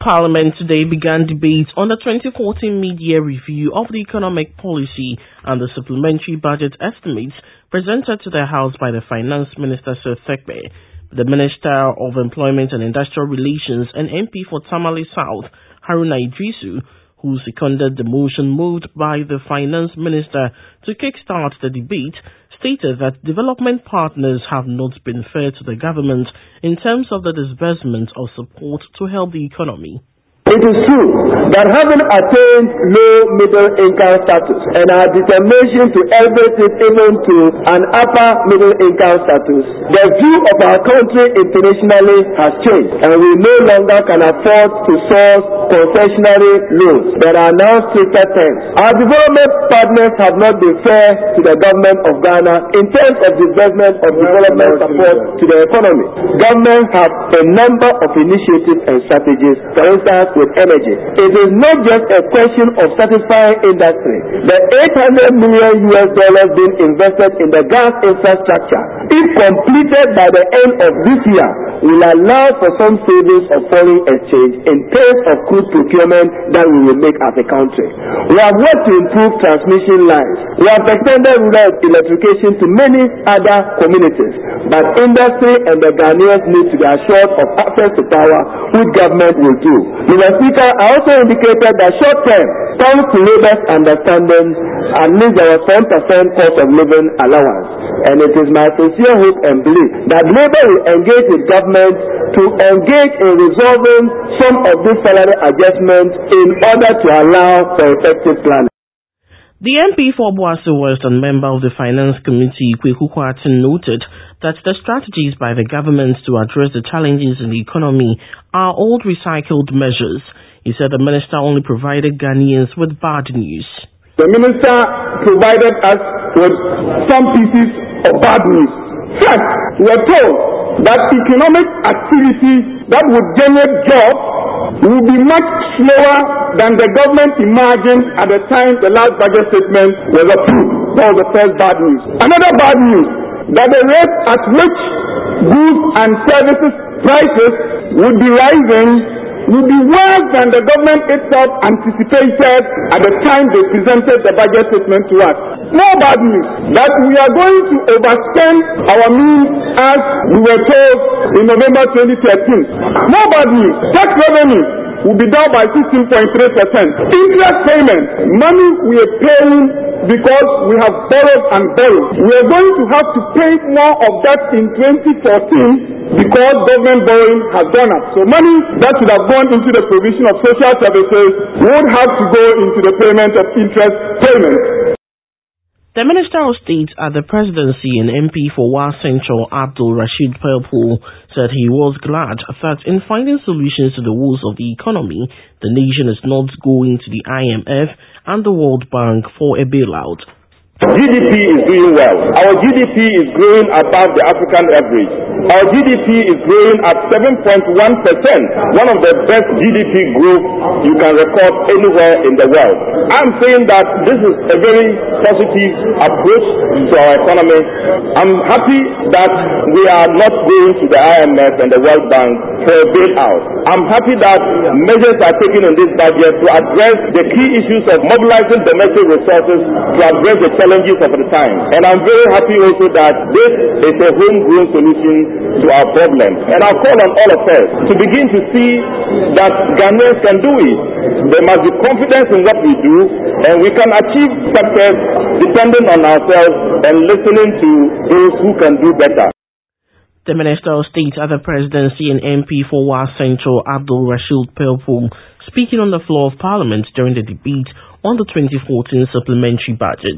Parliament today began debate on the 2014 mid-year review of the economic policy and the supplementary budget estimates presented to the House by the Finance Minister Sir Thekbe. The Minister of Employment and Industrial Relations and MP for Tamale South, Haruna Idrisu, who seconded the motion moved by the Finance Minister to kickstart the debate, stated that development partners have not been fair to the government in terms of the disbursement of support to help the economy. It is true that having attained low middle income status and our determination to elevate it even to an upper middle income status, the view of our country internationally has changed and we no longer can afford to source concessionary loans that are now stricter terms. Our development partners have not been fair to the government of Ghana in terms of disbursement of development support to the economy. Governments have a number of initiatives and strategies, for instance, with energy. It is not just a question of satisfying industry. The $800 million being invested in the gas infrastructure, if completed by the end of this year, will allow for some savings of foreign exchange in terms of crude procurement that we will make as a country. We have worked to improve transmission lines. We have extended rural electrification to many other communities, but industry and the Ghanaians need to be assured of access to power, which government will do. Mr. Speaker, I also indicated that short term comes to Labour's understanding at least there was 10% cost of living allowance. And it is my sincere hope and belief that Labour will engage with government to engage in resolving some of these salary adjustments in order to allow for effective planning. The MP for Boase West and member of the Finance Committee, Kweku Kwarteng, noted that the strategies by the government to address the challenges in the economy are old recycled measures. He said the minister only provided Ghanaians with bad news. The minister provided us with some pieces of bad news. First, we were told that economic activity that would generate jobs will be much slower than the government imagined at the time the last budget statement was approved. That was the first bad news. Another bad news, that the rate at which goods and services prices would be rising would be worse than the government itself anticipated at the time they presented the budget statement to us. More bad news, that we are going to overspend our means as we were told in November 2013. More bad news, tax revenue will be down by 16.3%. Interest payment, money we are paying because we have borrowed and borrowed. We are going to have to pay more of that in 2014 because government borrowing has gone up. So money that should have gone into the provision of social services would have to go into the payment of interest payments. The Minister of State at the Presidency and MP for Wa Central, Abdul Rashid Pelpul, said he was glad that in finding solutions to the woes of the economy, the nation is not going to the IMF and the World Bank for a bailout. GDP is doing well. Our GDP is growing above the African average. Our GDP is growing at 7.1%, one of the best GDP growth you can record anywhere in the world. I'm saying that this is a very positive approach to our economy. I'm happy that we are not going to the IMF and the World Bank for a bailout. I'm happy that measures are taken in this budget to address the key issues of mobilizing domestic resources to address the challenges of the time. And I'm very happy also that this is a homegrown solution to our problem. And I call on all of us to begin to see that Ghanaians can do it. There must be confidence in what we do, and we can achieve success depending on ourselves and listening to those who can do better. The Minister of State at the Presidency and MP for Wa Central, Abdul Rashid Pelpul, speaking on the floor of Parliament during the debate on the 2014 supplementary budget.